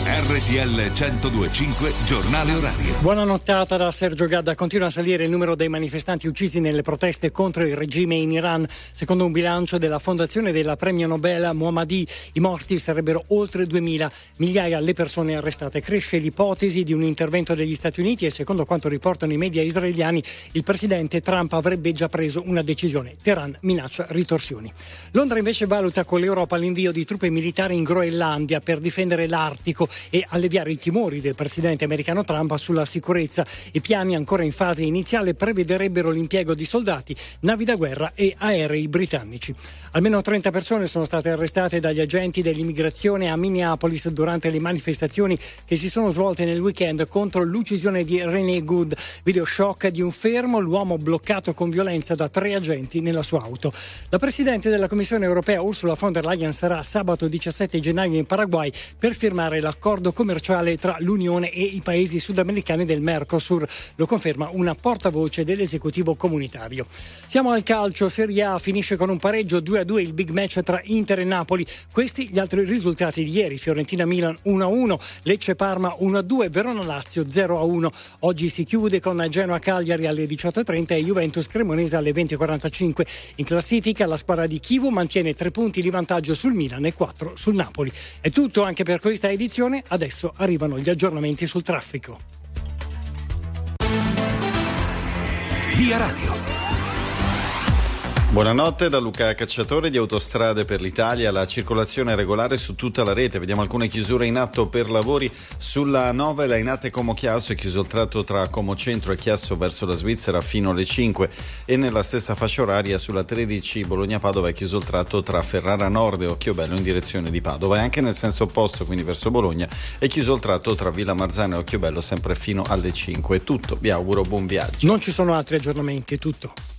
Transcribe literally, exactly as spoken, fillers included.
R T L centodue e cinque giornale orario. Buona nottata da Sergio Gadda. Continua a salire il numero dei manifestanti uccisi nelle proteste contro il regime in Iran. Secondo un bilancio della fondazione della premio Nobel Mohammadi, i morti sarebbero oltre duemila, migliaia le persone arrestate. Cresce l'ipotesi di un intervento degli Stati Uniti e secondo quanto riportano i media israeliani il presidente Trump avrebbe già preso una decisione. Teheran minaccia ritorsioni. Londra invece valuta con l'Europa l'invio di truppe militari in Groenlandia per difendere l'Artico e alleviare i timori del presidente americano Trump sulla sicurezza. I piani ancora in fase iniziale prevederebbero l'impiego di soldati, navi da guerra e aerei britannici. Almeno trenta persone sono state arrestate dagli agenti dell'immigrazione a Minneapolis durante le manifestazioni che si sono svolte nel weekend contro l'uccisione di René Good. Video shock di un fermo, l'uomo bloccato con violenza da tre agenti nella sua auto. La presidente della Commissione europea Ursula von der Leyen sarà sabato diciassette gennaio in Paraguay per firmare l'accordo commerciale tra l'Unione e i paesi sudamericani del Mercosur. Lo conferma una portavoce dell'esecutivo comunitario. Siamo al calcio. Serie A finisce con un pareggio due a due il big match tra Inter e Napoli. Questi gli altri risultati di ieri: Fiorentina-Milan uno a uno, Lecce-Parma uno a due, Verona-Lazio zero a uno. Oggi si chiude con Genoa-Cagliari alle diciotto e trenta e Juventus-Cremonese alle venti e quarantacinque. In classifica la squadra di Chievo mantiene tre punti di vantaggio sul Milan e quattro sul Napoli. È tutto anche per questa edizione. Adesso arrivano gli aggiornamenti sul traffico. Via Radio. Buonanotte da Luca Cacciatore di Autostrade per l'Italia. La circolazione è regolare su tutta la rete. Vediamo alcune chiusure in atto per lavori sulla nove Lainate Como Chiasso, è chiuso il tratto tra Como Centro e Chiasso verso la Svizzera fino alle cinque, e nella stessa fascia oraria sulla tredici Bologna Padova è chiuso il tratto tra Ferrara Nord e Occhiobello in direzione di Padova, e anche nel senso opposto, quindi verso Bologna, è chiuso il tratto tra Villa Marzano e Occhiobello sempre fino alle cinque. È tutto, vi auguro buon viaggio. Non ci sono altri aggiornamenti, è tutto.